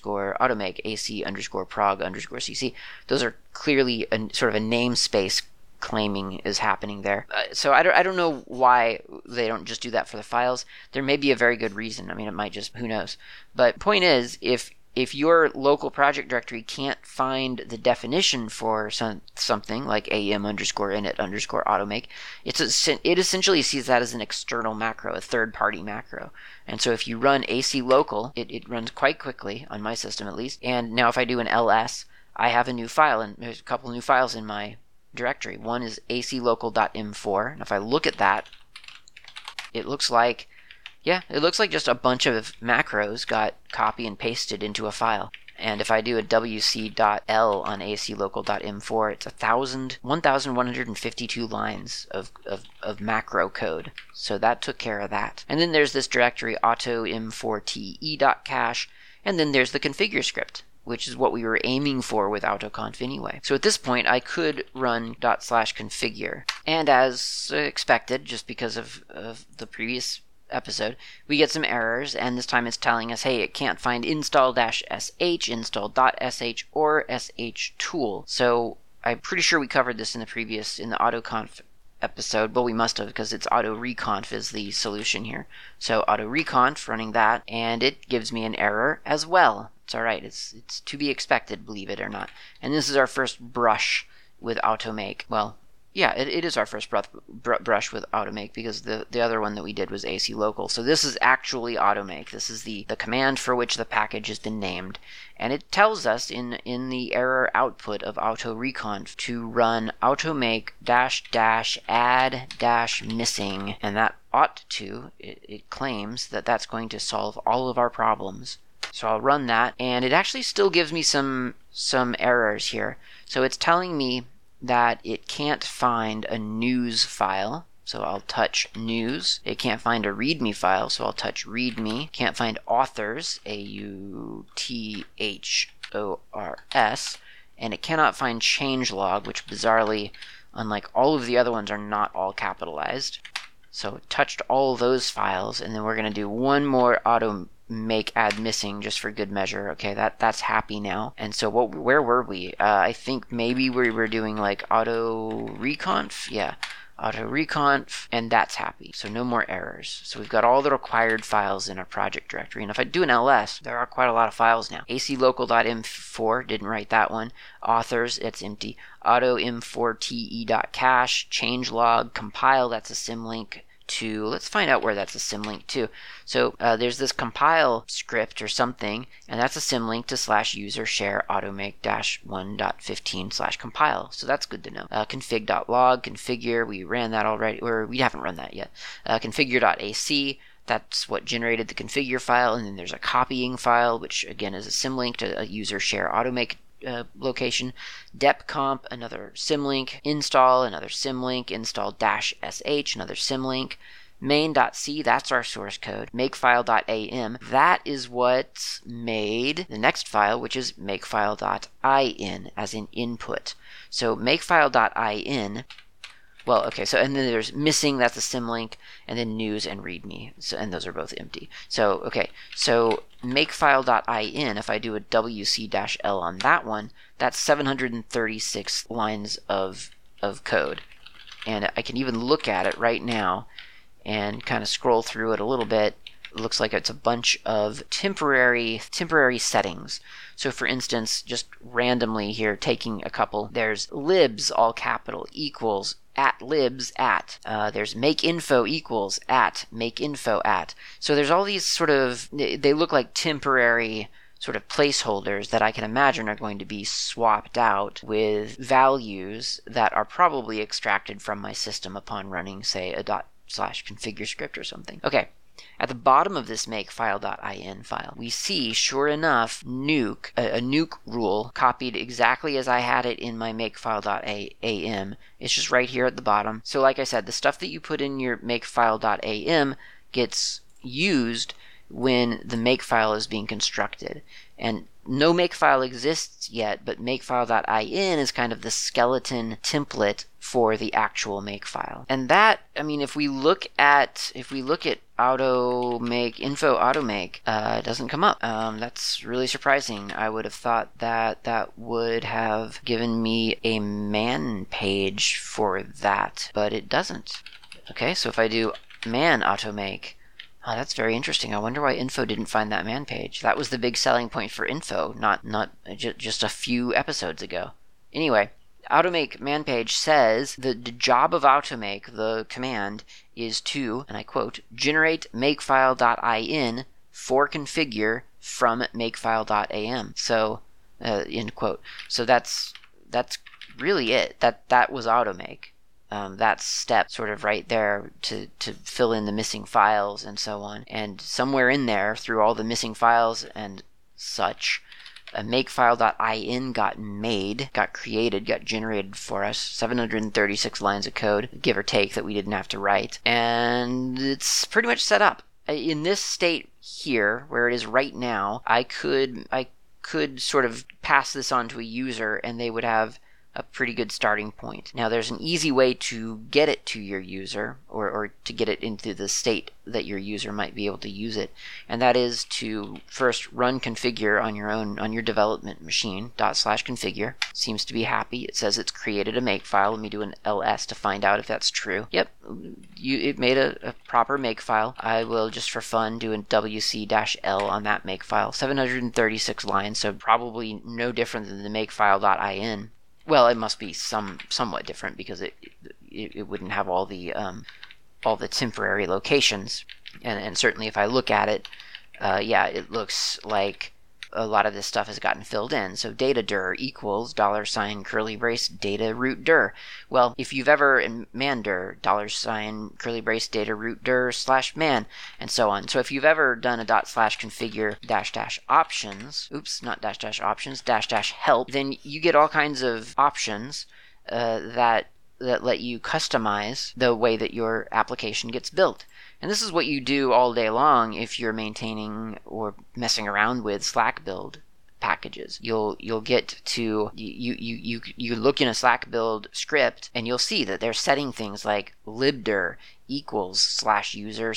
AC_prog_cc. Those are clearly sort of a namespace claiming is happening there. So I don't know why they don't just do that for the files. There may be a very good reason. I mean, it might just, who knows. But point is, if your local project directory can't find the definition for something like am_init_automake, it essentially sees that as an external macro, a third-party macro. And so if you run aclocal, it runs quite quickly, on my system at least. And now if I do an ls, I have a new file, and there's a couple new files in my directory. One is aclocal.im4, and if I look at that, it looks like just a bunch of macros got copy and pasted into a file. And if I do a wc.l on aclocal.im4, it's 1,152 lines of macro code. So that took care of that. And then there's this directory autoim4te.cache, and then there's the configure script, which is what we were aiming for with autoconf anyway. So at this point, I could run /configure. And as expected, just because of the previous episode, we get some errors, and this time it's telling us, hey, it can't find install-sh, install.sh, or shtool. So I'm pretty sure we covered this in the autoconf episode, but we must have, because it's autoreconf is the solution here. So autoreconf, running that, and it gives me an error as well. It's alright, it's to be expected, believe it or not. And this is our first brush with Automake. Well, Yeah, it is our first brush with Automake, because the other one that we did was AC local. So this is actually Automake. This is the command for which the package has been named. And it tells us in the error output of autoreconf to run automake --add -missing. And that ought to, it claims that that's going to solve all of our problems. So I'll run that, and it actually still gives me some errors here. So it's telling me that it can't find a news file, so I'll touch news. It can't find a readme file, so I'll touch readme. Can't find authors, AUTHORS, and it cannot find changelog, which bizarrely, unlike all of the other ones, are not all capitalized. So touched all those files, and then we're going to do one more automake add missing just for good measure. Okay, that's happy now. And so where were we? I think maybe we were doing like autoreconf. Yeah, autoreconf, and that's happy. So no more errors. So we've got all the required files in our project directory. And if I do an ls, there are quite a lot of files now. aclocal.m4, didn't write that one. Authors, it's empty. autom4te.cache, changelog, compile, that's a symlink to, let's find out where that's a symlink to. So there's this compile script or something, and that's a symlink to /user share automake -1.15/compile. So that's good to know. Config.log, configure, we ran that already, or we haven't run that yet. Configure.ac, that's what generated the configure file, and then there's a copying file, which again is a symlink to a user share automake location. depcomp, another symlink. Install, another symlink. Install -sh, another symlink. Main.c, that's our source code. Makefile.am, that is what made the next file, which is makefile.in, as in input. So makefile.in, well, okay, so and then there's missing, that's a symlink, and then news and readme, so, and those are both empty. So, okay, so makefile.in, if I do a wc-l on that one, that's 736 lines of code. And I can even look at it right now and kind of scroll through it a little bit. It looks like it's a bunch of temporary settings. So for instance, just randomly here, taking a couple, there's libs, all capital, equals, at libs at. There's makeinfo equals at makeinfo at. So there's all these sort of, they look like temporary sort of placeholders that I can imagine are going to be swapped out with values that are probably extracted from my system upon running, say, a ./configure script or something. Okay. At the bottom of this makefile.in file, we see, sure enough, nuke, a nuke rule copied exactly as I had it in my makefile.am. It's just right here at the bottom. So like I said, the stuff that you put in your makefile.am gets used when the makefile is being constructed. And no makefile exists yet, but makefile.in is kind of the skeleton template for the actual makefile. And that, I mean, if we look at automake, info automake, it doesn't come up. That's really surprising. I would have thought that would have given me a man page for that, but it doesn't. Okay, so if I do man automake, oh, that's very interesting. I wonder why info didn't find that man page. That was the big selling point for info, not just a few episodes ago. Anyway, automake man page says the job of automake, the command, is to, and I quote, generate makefile.in for configure from makefile.am. So, end quote. So that's really it. That was automake. That step sort of right there to fill in the missing files and so on. And somewhere in there, through all the missing files and such, a makefile.in got created, got generated for us. 736 lines of code, give or take, that we didn't have to write. And it's pretty much set up. In this state here, where it is right now, I could sort of pass this on to a user and they would have a pretty good starting point. Now there's an easy way to get it to your user, or to get it into the state that your user might be able to use it, and that is to first run configure on your development machine, ./configure. Seems to be happy. It says it's created a makefile. Let me do an ls to find out if that's true. Yep, it made a proper makefile. I will, just for fun, do a wc-l on that makefile. 736 lines, so probably no different than the makefile.in. Well, it must be somewhat different, because it wouldn't have all the temporary locations. And certainly if I look at it, yeah, it looks like a lot of this stuff has gotten filled in. So data dir equals $ curly brace data root dir. Well, if you've ever in man dir, $ curly brace data root dir / man, and so on. So if you've ever done a /configure -- options, oops, not -- options, -- help, then you get all kinds of options that let you customize the way that your application gets built. And this is what you do all day long if you're maintaining or messing around with Slack build packages. You'll get to you look in a Slack build script and you'll see that they're setting things like libdir equals /user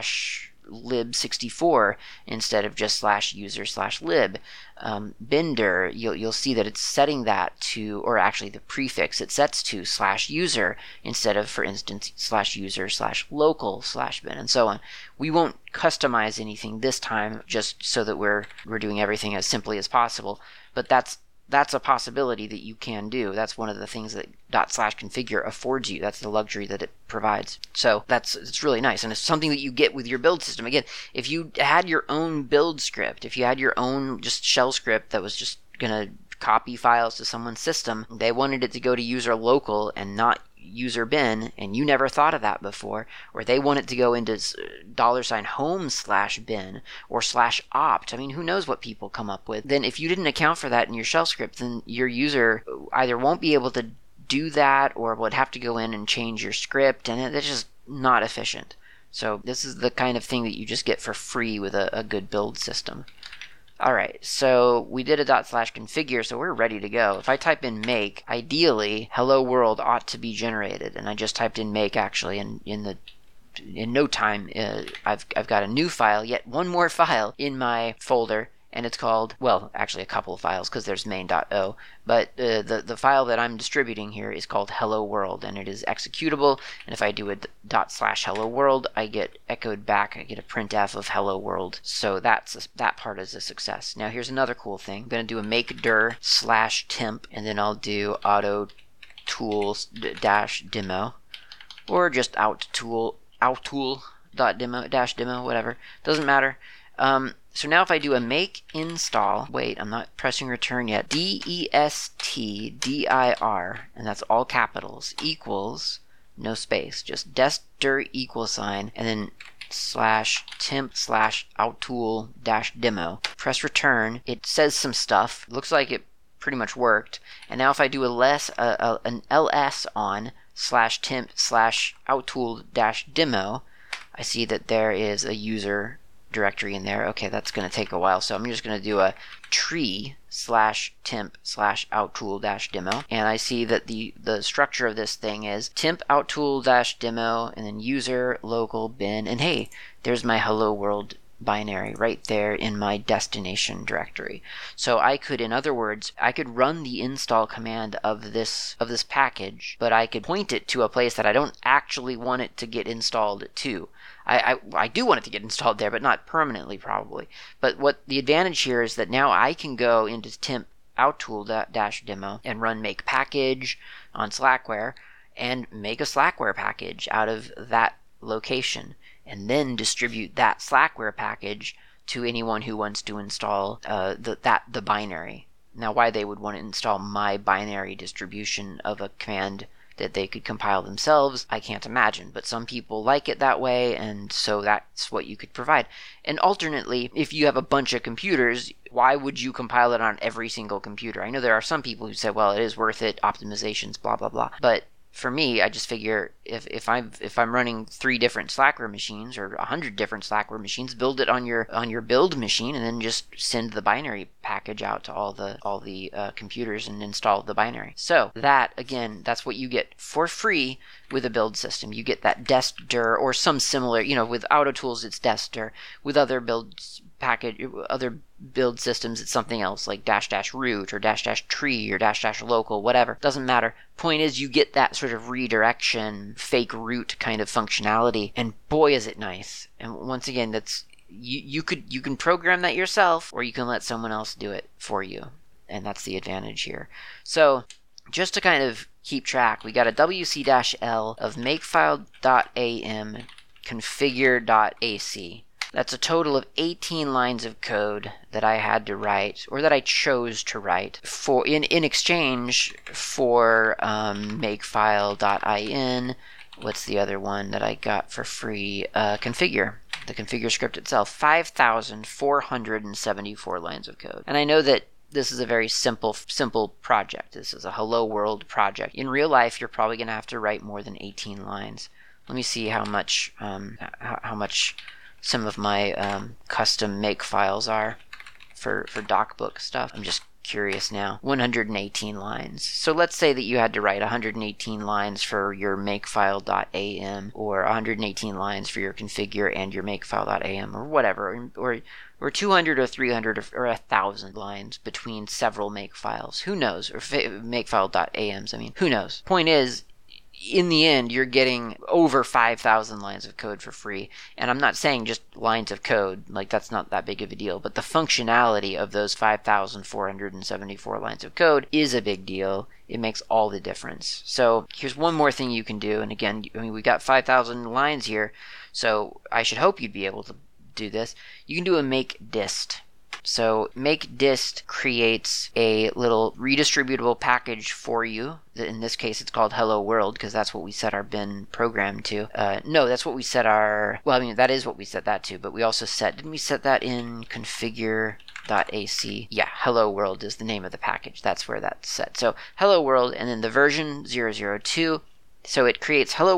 /lib64 instead of just /user /lib. Bindir, you'll see that it's setting that to, or actually the prefix it sets to /user instead of, for instance, /user /local /bin, and so on. We won't customize anything this time, just so that we're doing everything as simply as possible, but that's a possibility that you can do. That's one of the things that /configure affords you. That's the luxury that it provides. So it's really nice, and it's something that you get with your build system. Again, if you had your own build script, if you had your own just shell script that was just gonna copy files to someone's system, they wanted it to go to user local and not user bin, and you never thought of that before, or they want it to go into $home /bin or /opt. I mean, who knows what people come up with. Then if you didn't account for that in your shell script, then your user either won't be able to do that or would have to go in and change your script, and it's just not efficient. So this is the kind of thing that you just get for free with a good build system. Alright, so we did a /configure, so we're ready to go. If I type in make, ideally, hello world ought to be generated. And I just typed in make, actually, and in no time, I've got a new file, yet one more file in my folder, and it's called, well, actually a couple of files, because there's main.o, but the file that I'm distributing here is called hello world, and it is executable, and if I do a /hello world, I get echoed back, I get a printf of hello world, so that part is a success. Now here's another cool thing. I'm going to do a make dir /temp, and then I'll do auto tools -demo, or just outtool.demo, whatever, doesn't matter. So now if I do a make install, wait, I'm not pressing return yet, destdir, and that's all capitals, equals, no space, just destdir =, and then /temp /outtool -demo. Press return. It says some stuff. Looks like it pretty much worked. And now if I do an ls on /temp /outtool -demo, I see that there is a user directory in there. Okay, that's going to take a while, so I'm just going to do a tree /temp /outtool -demo, and I see that the structure of this thing is temp outtool -demo, and then user local bin, and hey, there's my hello world binary right there in my destination directory. So I could, in other words, I could run the install command of this package, but I could point it to a place that I don't actually want it to get installed to. I do want it to get installed there, but not permanently, probably. But what the advantage here is that now I can go into temp outtool -demo and run make package on Slackware and make a Slackware package out of that location, and then distribute that Slackware package to anyone who wants to install the binary. Now, why they would want to install my binary distribution of a command that they could compile themselves, I can't imagine, but some people like it that way, and so that's what you could provide. And alternately, if you have a bunch of computers, why would you compile it on every single computer? I know there are some people who say, well, it is worth it, optimizations, blah blah blah, but for me, I just figure if I'm running 3 different Slackware machines or 100 different Slackware machines, build it on your build machine, and then just send the binary package out to all the computers and install the binary. So that, again, that's what you get for free with a build system. You get that destdir or some similar, with AutoTools it's destdir. With other other build systems, it's something else like --root or --tree or --local, whatever. Doesn't matter. Point is, you get that sort of redirection, fake root kind of functionality, and boy is it nice. And once again, that's you can program that yourself, or you can let someone else do it for you, and that's the advantage here. So just to kind of keep track. We got a wc-l of makefile.am configure.ac. That's a total of 18 lines of code that I had to write, or that I chose to write, for in exchange for makefile.in. What's the other one that I got for free? Configure. The configure script itself. 5,474 lines of code. And I know that this is a very simple project. This is a Hello World project. In real life, you're probably going to have to write more than 18 lines. Let me see how much some of my custom make files are for DocBook stuff. I'm just curious now. 118 lines. So let's say that you had to write 118 lines for your makefile.am, or 118 lines for your configure and your makefile.am, or whatever, or 200 or 300 or 1,000 lines between several makefiles. Who knows? Or makefile.ams, I mean, who knows? Point is, in the end, you're getting over 5,000 lines of code for free. And I'm not saying just lines of code, like that's not that big of a deal, but the functionality of those 5,474 lines of code is a big deal. It makes all the difference. So here's one more thing you can do. And again, I mean, we got 5,000 lines here, so I should hope you'd be able to do this. You can do a make dist. So make dist creates a little redistributable package for you. In this case, it's called Hello World, because that's what we set our bin program to. No, that's what we set our... Well, I mean, that is what we set that to, but we also set... Didn't we set that in configure.ac? Yeah, Hello World is the name of the package. That's where that's set. So Hello World, and then the version 002. So it creates hello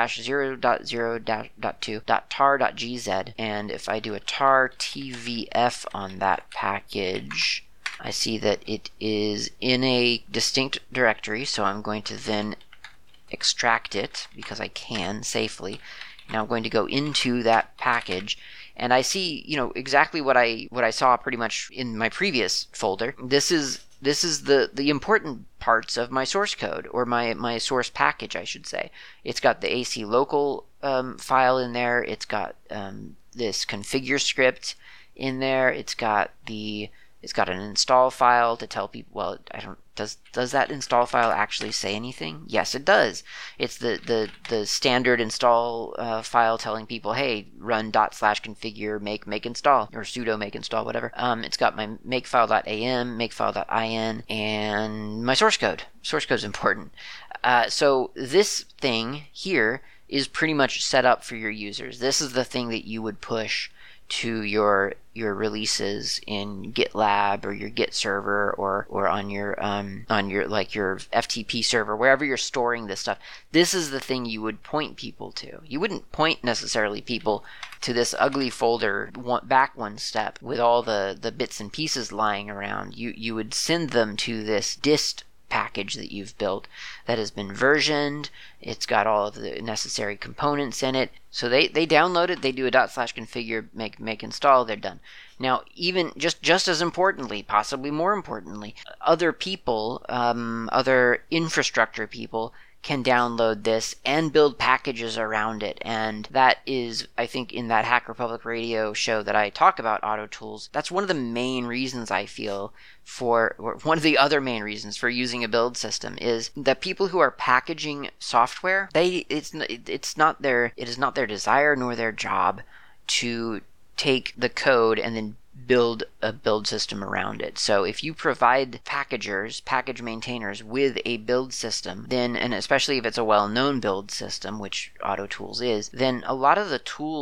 world-0.0.2.tar.gz, and if I do a tar tvf on that package, I see that it is in a distinct directory, so I'm going to then extract it, because I can safely. Now I'm going to go into that package, and I see, exactly what I saw pretty much in my previous folder. This is the important parts of my source code, or my source package, I should say. It's got the AC local file in there. It's got this configure script in there. It's got an install file to tell people. Well, does that install file actually say anything? Yes, it does. It's the standard install file telling people, hey, run /configure make install, or sudo make install, whatever. It's got my makefile.am, makefile.in, and my source code. Source code is important. So this thing here is pretty much set up for your users. This is the thing that you would push to your releases in GitLab or your Git server, or on your your FTP server, wherever you're storing this stuff. This is the thing you would point people to. You wouldn't point necessarily people to this ugly folder back one step with all the bits and pieces lying around. You would send them to this dist package that you've built that has been versioned. It's got all of the necessary components in it. So they download it, they do a /configure make install, they're done. Now, even just as importantly, possibly more importantly, other people, other infrastructure people can download this and build packages around it. And that is, I think, in that Hack Republic Radio show that I talk about Auto Tools, that's one of the main reasons I feel or one of the other main reasons for using a build system, is that people who are packaging software, it is not their desire nor their job to take the code and then build a build system around it. So if you provide package maintainers with a build system, then, and especially if it's a well-known build system, which Auto Tools is, then a lot of the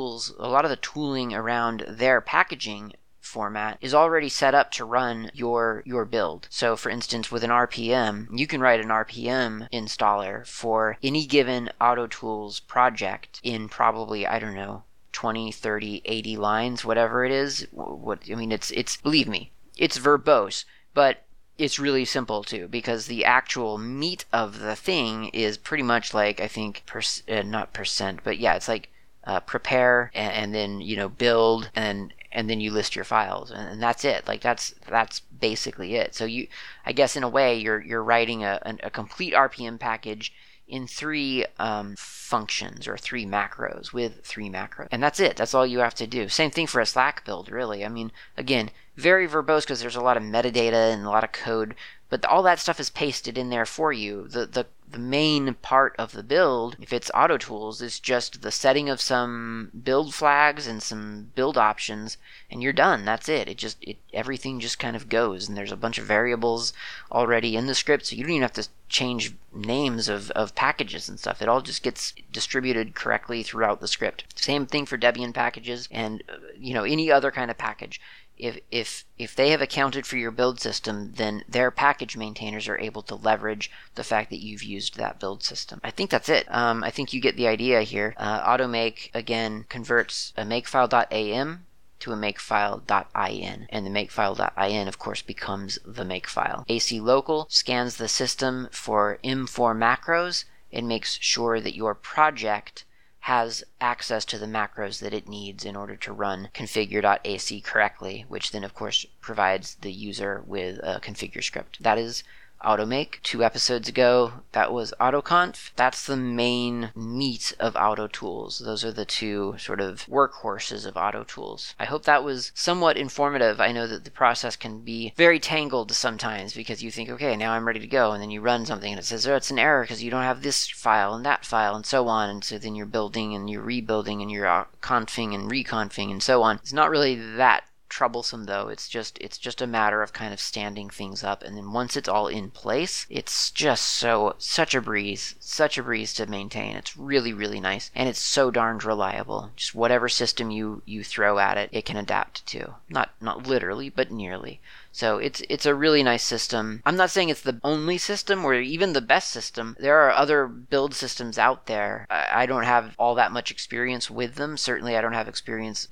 tooling around their packaging format is already set up to run your build. So for instance, with an RPM, you can write an RPM installer for any given Auto Tools project in probably, 20, 30, 80 lines, whatever it is. It's believe me, it's verbose, but it's really simple too, because the actual meat of the thing is pretty much like, I think, not percent, but yeah, it's like prepare and then build and then you list your files, and that's it. Like that's basically it. So I guess in a way you're writing a complete RPM package in 3 functions, or 3 macros, with 3 macros. And that's it. That's all you have to do. Same thing for a Slack build, really. I mean, again, very verbose because there's a lot of metadata and a lot of code, but all that stuff is pasted in there for you. The the main part of the build, if it's Auto Tools, is just the setting of some build flags and some build options, and you're done. That's it. Everything just kind of goes, and there's a bunch of variables already in the script, so you don't even have to change names of packages and stuff. It all just gets distributed correctly throughout the script. Same thing for Debian packages and any other kind of package. If they have accounted for your build system, then their package maintainers are able to leverage the fact that you've used that build system. I think that's it. I think you get the idea here. Automake, again, converts a makefile.am to a makefile.in, and the makefile.in, of course, becomes the makefile. AC local scans the system for M4 macros and makes sure that your project has access to the macros that it needs in order to run configure.ac correctly, which then, of course, provides the user with a configure script. That is Automake. 2 episodes ago, that was AutoConf. That's the main meat of Auto Tools. Those are the 2 sort of workhorses of Auto Tools. I hope that was somewhat informative. I know that the process can be very tangled sometimes because you think, okay, now I'm ready to go, and then you run something and it says, oh, it's an error because you don't have this file and that file and so on, and so then you're building and you're rebuilding and you're confing and reconfing and so on. It's not really that troublesome, though. It's just a matter of kind of standing things up, and then once it's all in place, it's just such a breeze to maintain. It's really, really nice, and it's so darned reliable. Just whatever system you throw at it, it can adapt to. Not literally, but nearly. So it's a really nice system. I'm not saying it's the only system or even the best system. There are other build systems out there. I don't have all that much experience with them. Certainly I don't have experience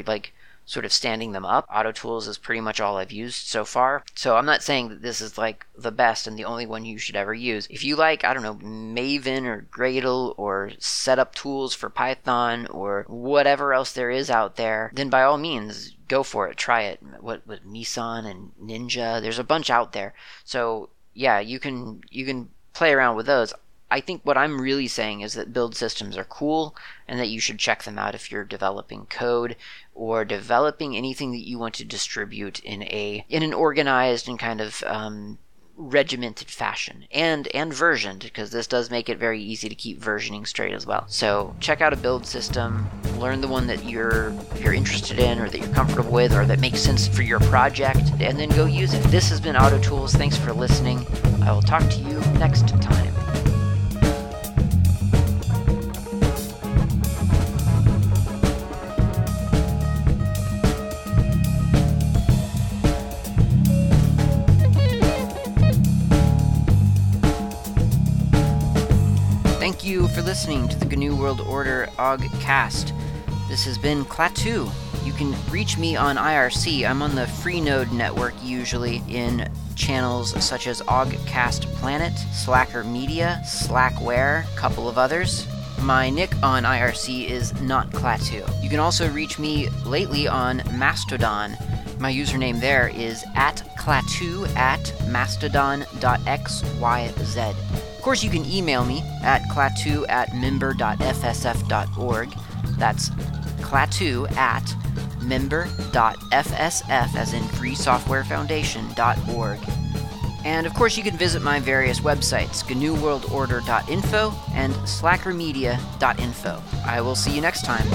sort of standing them up. Auto Tools is pretty much all I've used so far. So I'm not saying that this is like the best and the only one you should ever use. If you like, I don't know, Maven or Gradle or setup tools for Python or whatever else there is out there, then by all means, go for it. Try it. What Meson and Ninja, there's a bunch out there. So yeah, you can play around with those. I think what I'm really saying is that build systems are cool and that you should check them out if you're developing code or developing anything that you want to distribute in an organized and kind of regimented fashion and versioned, because this does make it very easy to keep versioning straight as well. So check out a build system, learn the one that you're interested in or that you're comfortable with or that makes sense for your project, and then go use it. This has been Auto Tools. Thanks for listening. I will talk to you next time. Thank you for listening to the GNU World Order Ogcast. This has been Klaatu. You can reach me on IRC. I'm on the Freenode network usually in channels such as Ogcast Planet, Slacker Media, Slackware, a couple of others. My nick on IRC is not Klaatu. You can also reach me lately on Mastodon. My username there is @klaatu@mastodon.xyz. Of course, you can email me at klaatu@member.fsf.org. That's klaatu@member.fsf, as in freesoftwarefoundation.org. And of course, you can visit my various websites, gnuworldorder.info and slackermedia.info. I will see you next time.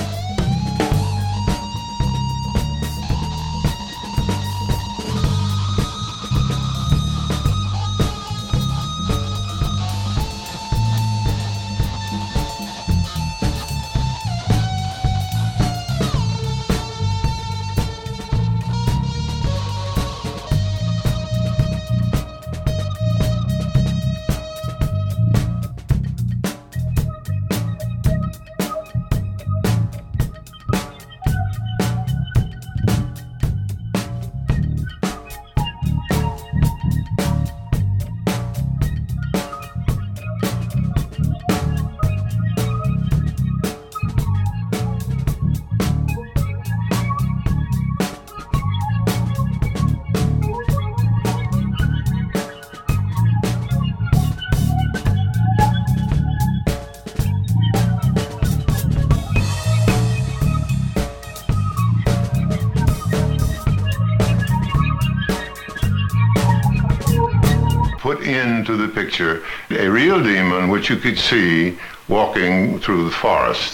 put into the picture a real demon which you could see walking through the forest.